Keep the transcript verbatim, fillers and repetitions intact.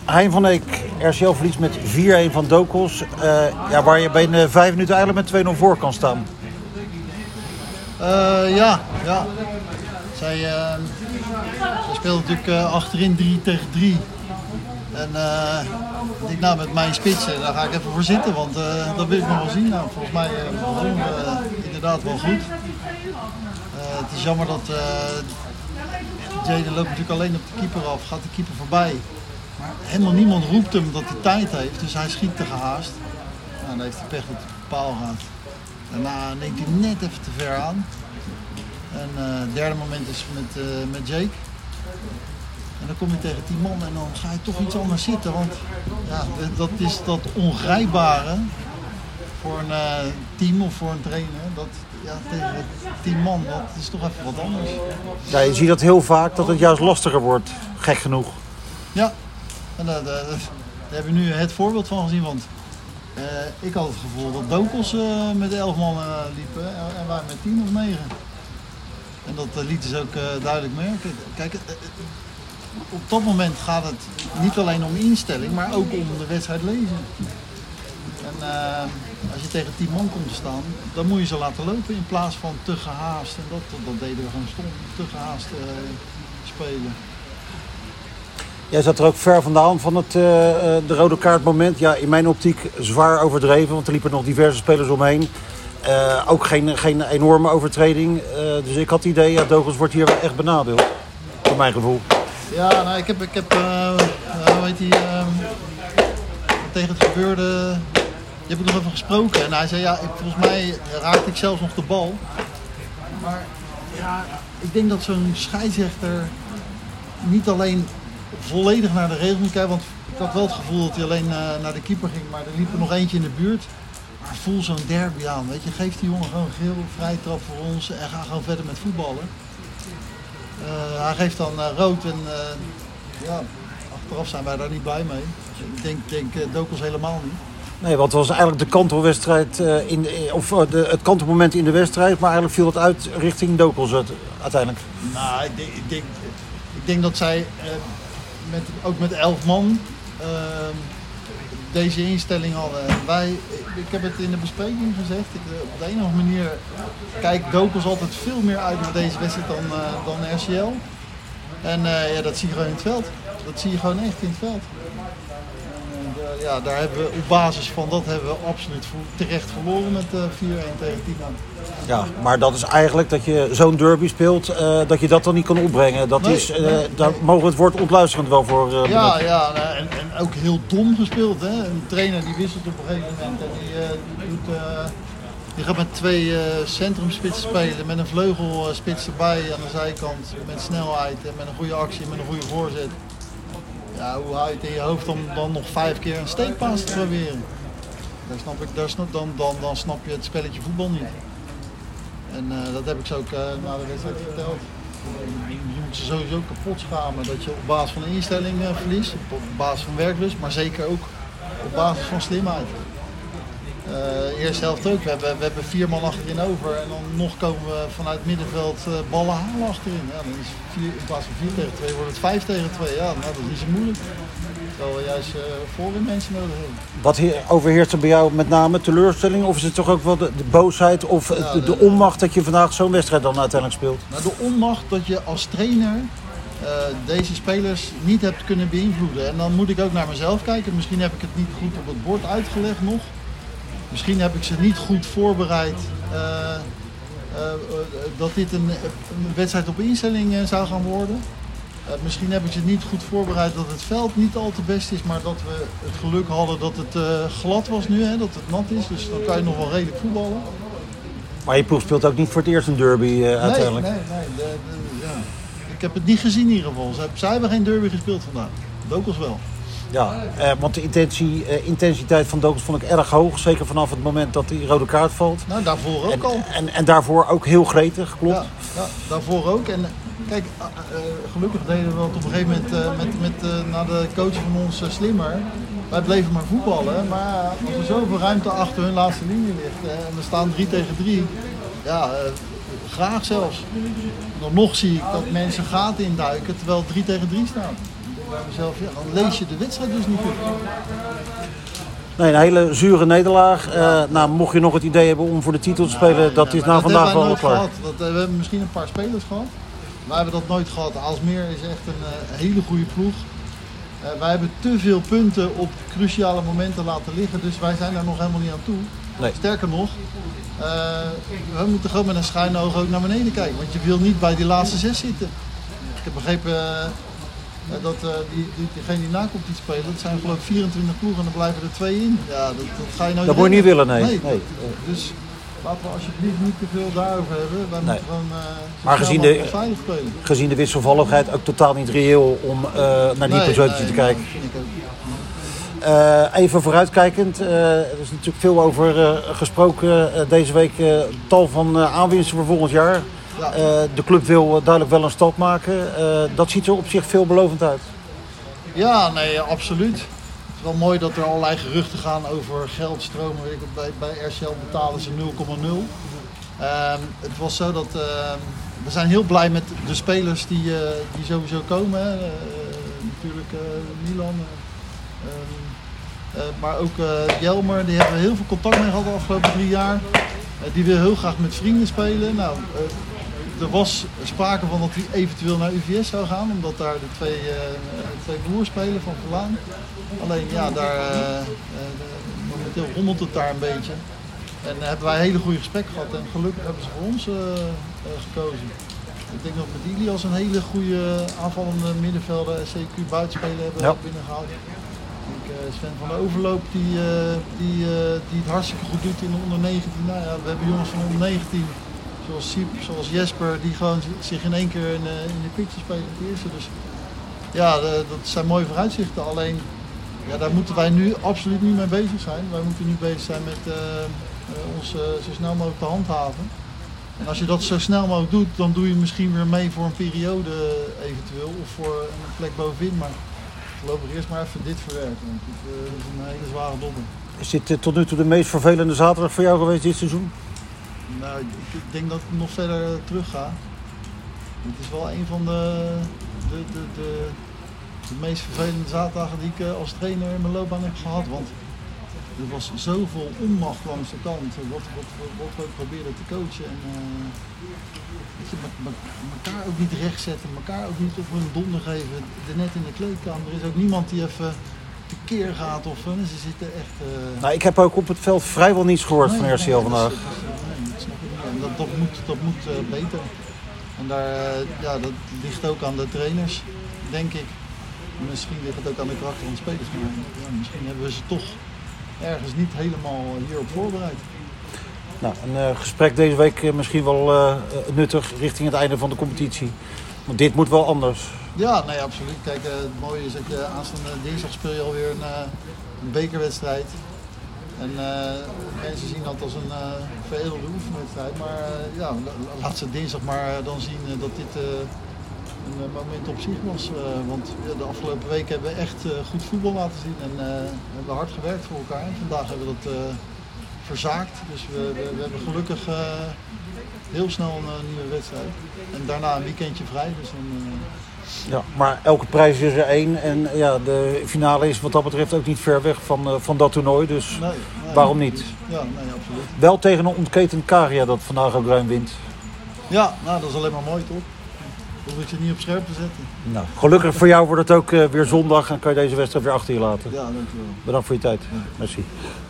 Hein van Eek, R C L verliest met vier-een van Dokos. Uh, ja, waar je binnen vijf minuten eigenlijk met twee nul voor kan staan. Uh, ja, ja. Zij, uh, zij speelt natuurlijk uh, achterin drie tegen drie. En uh, ik denk, nou, met mijn spitsen, daar ga ik even voor zitten, want uh, dat wil ik nog wel zien. Nou, volgens mij uh, begonnen we uh, inderdaad wel goed. Uh, het is jammer dat uh, Jaden loopt natuurlijk alleen op de keeper af, gaat de keeper voorbij. Maar helemaal niemand roept hem dat hij tijd heeft, dus hij schiet te gehaast. Nou, dan heeft hij pech dat hij op de paal gaat. Daarna neemt hij net even te ver aan. En uh, het derde moment is met, uh, met Jake. En dan kom je tegen tien man en dan ga je toch iets anders zitten. Want ja, dat is dat ongrijpbare voor een uh, team of voor een trainer. Dat, ja, tegen tien man, dat is toch even wat anders. Ja, je ziet dat heel vaak, dat het juist lastiger wordt. Gek genoeg. Ja, en uh, daar hebben we nu het voorbeeld van gezien. Want uh, ik had het gevoel dat Dokos uh, met elf man uh, liepen en wij met tien of negen. En dat uh, lieten ze ook uh, duidelijk merken. Kijk, uh, op dat moment gaat het niet alleen om instelling, maar ook om de wedstrijd lezen. En uh, als je tegen tien man komt te staan, dan moet je ze laten lopen in plaats van te gehaast. En dat, dat, dat deden we gewoon stom, te gehaast uh, spelen. Jij zat er ook ver vandaan van het uh, de rode kaartmoment. Ja, in mijn optiek zwaar overdreven, want er liepen nog diverse spelers omheen. Uh, ook geen, geen enorme overtreding. Uh, dus ik had het idee, ja, Dokos wordt hier wel echt benadeeld. Voor mijn gevoel. Ja, nou, ik heb, ik heb uh, uh, weet je, uh, tegen het gebeurde, je hebt nog even gesproken. En hij zei, ja, ik, volgens mij raakte ik zelfs nog de bal. Maar ja, ik denk dat zo'n scheidsrechter niet alleen volledig naar de regels moet kijken. Want ik had wel het gevoel dat hij alleen uh, naar de keeper ging, maar er liep er nog eentje in de buurt. Maar voel zo'n derby aan, weet je, geef die jongen gewoon geel, vrije trap voor ons en ga gewoon verder met voetballen. Uh, hij geeft dan uh, rood en uh, ja, achteraf zijn wij daar niet blij mee. Ik denk, denk uh, Dokos helemaal niet. Nee, want het was eigenlijk de kantelwedstrijd, uh, in, of uh, de, het kantelmoment in de wedstrijd, maar eigenlijk viel het uit richting Dokos uiteindelijk. Nou, ik denk, ik denk, ik denk dat zij, uh, met, ook met elf man, uh, deze instelling hadden. Wij, ik heb het in de bespreking gezegd, ik, op de een of andere manier kijkt Dokos altijd veel meer uit naar deze wedstrijd dan, uh, dan R C L. En uh, ja, dat zie je gewoon in het veld. Dat zie je gewoon echt in het veld. En, uh, ja, daar hebben we, op basis van dat hebben we absoluut terecht verloren met uh, vier-een tegen tien man. Ja, maar dat is eigenlijk dat je zo'n derby speelt, uh, dat je dat dan niet kan opbrengen. Dat nee, is, uh, nee, daar nee. mogen we het woord ontluisterend wel voor uh, Ja, benutten. ja en, en ook heel dom gespeeld. Hè? Een trainer die wisselt op een gegeven moment en die, uh, die, doet, uh, die gaat met twee uh, centrumspitsen spelen, met een vleugelspits erbij aan de zijkant, met snelheid en met een goede actie, met een goede voorzet. Ja, hoe hou je het in je hoofd om dan nog vijf keer een steekpaas te proberen? Daar snap ik, daar snap, dan, dan, dan snap je het spelletje voetbal niet. En uh, dat heb ik ze ook uh, na de wedstrijd verteld. Je moet ze sowieso kapot schamen dat je op basis van een instelling uh, verliest, op basis van werklust, maar zeker ook op basis van slimheid. Uh, eerste helft ook, we hebben, we hebben vier man achterin over en dan nog komen we vanuit het middenveld uh, ballen halen achterin. Ja, dan is vier, in plaats van vier tegen twee wordt het vijf tegen twee. Ja, nou, dat is niet zo moeilijk. Terwijl we juist uh, voorin mensen nodig hebben. Wat overheerst er bij jou met name teleurstelling? Of is het toch ook wel de, de boosheid of Ja, de, de, de onmacht dat je vandaag zo'n wedstrijd dan uiteindelijk speelt? Nou, de onmacht dat je als trainer uh, deze spelers niet hebt kunnen beïnvloeden. En dan moet ik ook naar mezelf kijken. Misschien heb ik het niet goed op het bord uitgelegd nog. Misschien heb ik ze niet goed voorbereid uh, uh, uh, dat dit een, een wedstrijd op instelling uh, zou gaan worden. Uh, misschien heb ik ze niet goed voorbereid dat het veld niet al te best is, maar dat we het geluk hadden dat het uh, glad was nu, hè, dat het nat is. Dus dan kan je nog wel redelijk voetballen. Maar je ploeg speelt ook niet voor het eerst een derby uh, uiteindelijk. Nee, nee, nee. De, de, ja. Ik heb het niet gezien in ieder geval. Zij hebben geen derby gespeeld vandaag. Dokos wel. Ja, eh, want de intentie, eh, intensiteit van Dokos vond ik erg hoog. Zeker vanaf het moment dat die rode kaart valt. Nou, daarvoor ook en, al. En, en daarvoor ook heel gretig, klopt. Ja, ja, daarvoor ook. En kijk, uh, uh, gelukkig deden we het op een gegeven moment uh, met, met, uh, naar de coach van ons uh, slimmer. Wij bleven maar voetballen. Maar als er zoveel ruimte achter hun laatste linie ligt uh, en we staan drie tegen drie. Ja, uh, graag zelfs. Dan nog zie ik dat mensen gaten induiken terwijl het drie tegen drie staat. bij mezelf, ja, dan lees je de wedstrijd dus niet goed. Nee, een hele zure nederlaag. Uh, nou, mocht je nog het idee hebben om voor de titel te spelen, nee, dat nee, is na vandaag wel klaar. Gehad. Dat, we hebben misschien een paar spelers gehad. Wij hebben dat nooit gehad. Aalsmeer is echt een uh, hele goede ploeg. Uh, wij hebben te veel punten op cruciale momenten laten liggen, dus wij zijn daar nog helemaal niet aan toe. Nee. Sterker nog, uh, we moeten gewoon met een schuine oog ook naar beneden kijken, want je wil niet bij die laatste zes zitten. Ik heb begrepen uh, dat uh, die, die, diegene die na komt die spelen, dat zijn geloof ik vierentwintig ploegen en dan blijven er twee in. Ja, dat, dat ga je nooit Dat moet je niet willen, nee. nee, nee. Dat, dus laten we alsjeblieft niet te veel daarover hebben. Wij nee. moeten gewoon uh, maar gezien de, veilig spelen. Gezien de wisselvalligheid ook totaal niet reëel om uh, naar die nee, positie nee, te kijken. Nee, vind ik ook. Uh, even vooruitkijkend, uh, er is natuurlijk veel over uh, gesproken uh, deze week. Uh, tal van uh, aanwinsten voor volgend jaar. Ja. Uh, de club wil uh, duidelijk wel een stap maken. Uh, dat ziet er op zich veelbelovend uit. Ja, nee, absoluut. Het is wel mooi dat er allerlei geruchten gaan over geldstromen. Weet ik, bij, bij R C L betalen ze nul komma nul. Uh, het was zo dat uh, we zijn heel blij met de spelers die, uh, die sowieso komen. Hè. Uh, natuurlijk uh, Milan. Uh, uh, maar ook uh, Jelmer, die hebben we heel veel contact mee gehad de afgelopen drie jaar. Uh, die wil heel graag met vrienden spelen. Nou, uh, er was sprake van dat hij eventueel naar U V S zou gaan, omdat daar de twee, uh, twee broers spelen van Verlaan. Alleen ja, daar, uh, uh, momenteel rommelt het daar een beetje. En uh, hebben wij een hele goede gesprek gehad en gelukkig hebben ze voor ons uh, uh, gekozen. Ik denk dat we met Ilias een hele goede aanvallende middenvelder, C Q buitenspeler hebben ja. binnengehaald. Ik, uh, Sven van de Overloop die, uh, die, uh, die het hartstikke goed doet in de onder negentien. Nou ja, we hebben jongens van onder negentien, zoals Siep, zoals Jesper, die gewoon zich in één keer in, uh, in de pitje spelen in het eerste. Dus ja, de, dat zijn mooie vooruitzichten. Alleen, ja, daar moeten wij nu absoluut niet mee bezig zijn. Wij moeten nu bezig zijn met uh, uh, ons uh, zo snel mogelijk te handhaven. En als je dat zo snel mogelijk doet, dan doe je misschien weer mee voor een periode eventueel of voor een plek bovenin. Maar voorlopig eerst maar even dit verwerken, want dit uh, is een hele zware dobber. Is dit uh, tot nu toe de meest vervelende zaterdag voor jou geweest dit seizoen? Nou, ik, ik denk dat ik nog verder uh, terug ga. Het is wel een van de, de, de, de, de meest vervelende zaterdagen die ik uh, als trainer in mijn loopbaan heb gehad. Want er was zoveel onmacht langs de kant, wat, wat, wat we probeerden te coachen. En, uh, weet je, elkaar ook niet rechtzetten, elkaar ook niet op hun donder geven. De net in de kleedkamer, er is ook niemand die even tekeer gaat of uh, ze zitten echt... Uh... Nou, ik heb ook op het veld vrijwel niets gehoord nee, van R C L nee, vandaag. Dat, is, nee, dat snap ik niet. En dat, dat moet, dat moet uh, beter. En daar, uh, ja, dat ligt ook aan de trainers, denk ik. Misschien ligt het ook aan de karakter van de spelers, maar ja, misschien hebben we ze toch ergens niet helemaal hierop voorbereid. Nou, een uh, gesprek deze week uh, misschien wel uh, nuttig richting het einde van de competitie. Want dit moet wel anders. Ja, nee, absoluut. Kijk, uh, het mooie is dat je aanstaande dinsdag speel je alweer een, uh, een bekerwedstrijd. En uh, mensen zien dat als een uh, veredelde oefenwedstrijd. Maar uh, ja, laat ze dinsdag maar uh, dan zien uh, dat dit uh, een uh, moment op zich was. Uh, want uh, de afgelopen weken hebben we echt uh, goed voetbal laten zien. En uh, we hebben hard gewerkt voor elkaar. En vandaag hebben we dat uh, verzaakt. Dus we, we, we hebben gelukkig uh, heel snel een uh, nieuwe wedstrijd. En daarna een weekendje vrij. Dus dan, uh... Ja, maar elke prijs is er één. En ja, de finale is wat dat betreft ook niet ver weg van, uh, van dat toernooi. Dus nee, nee, waarom niet? Ja, nee, absoluut. Wel tegen een ontketend Caria dat vandaag ook ruim wint. Ja, nou, dat is alleen maar mooi, toch? Dan hoef je het niet op scherp te zetten. Nou, gelukkig voor jou wordt het ook uh, weer zondag en kan je deze wedstrijd weer achter je laten. Ja, dankjewel. Bedankt voor je tijd. Ja. Merci.